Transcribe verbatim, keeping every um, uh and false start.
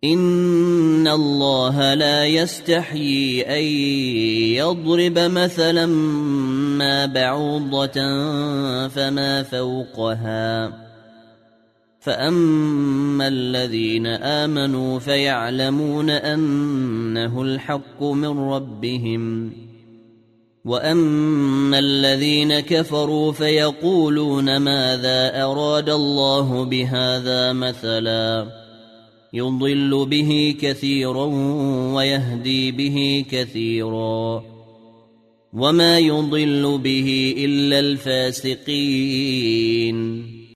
إن الله لا يستحيي أن يضرب مثلا ما بعوضة فما فوقها فأما الذين آمنوا فيعلمون أنه الحق من ربهم وأما الذين كفروا فيقولون ماذا أراد الله بهذا مثلا يضل به كثيرا ويهدي به كثيرا وما يضل به إلا الفاسقين